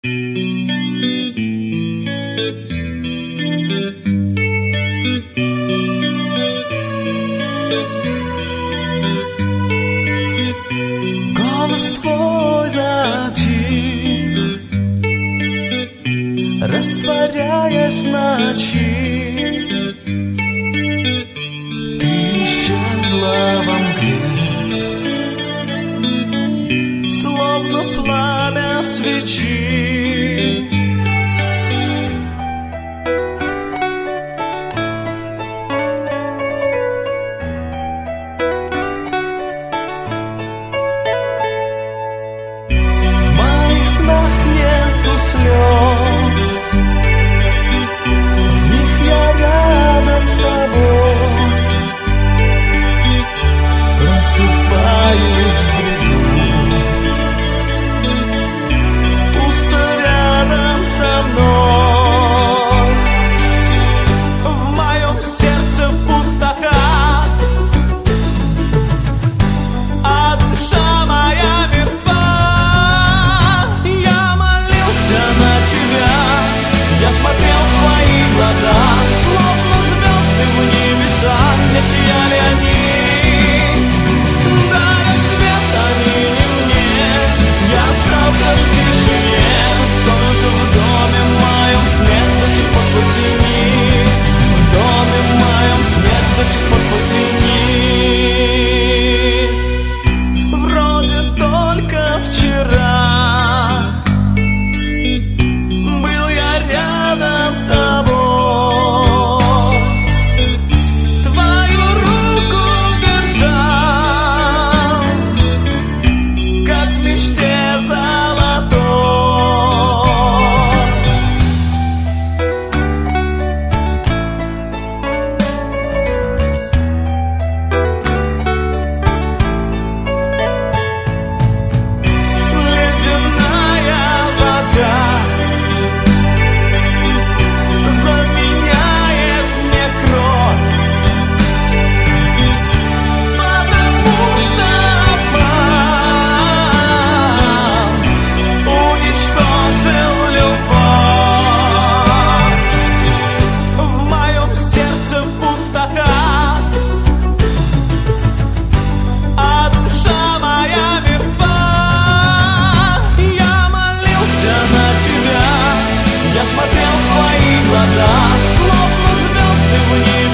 Голос твой затих, растворяясь в ночи. Ты исчезла во мгле, словно пламя свечи. Нету слез, в них я рядом с тобой, просыпаюсь в бреду, пусто рядом со мной. В моем сердце пустота, а душа моя мертва. Я смотрел в твои глаза, словно звезды в небеса, не сияли они. Дарят свет они не мне, я остался в тишине, только в доме моем свет до сих пор позвенит. В доме моем свет до сих пор позвенит. Вроде только вчера с тобой, твою руку держал, как в мечте золотой. Ледяная вода глаза, словно звезды в небе.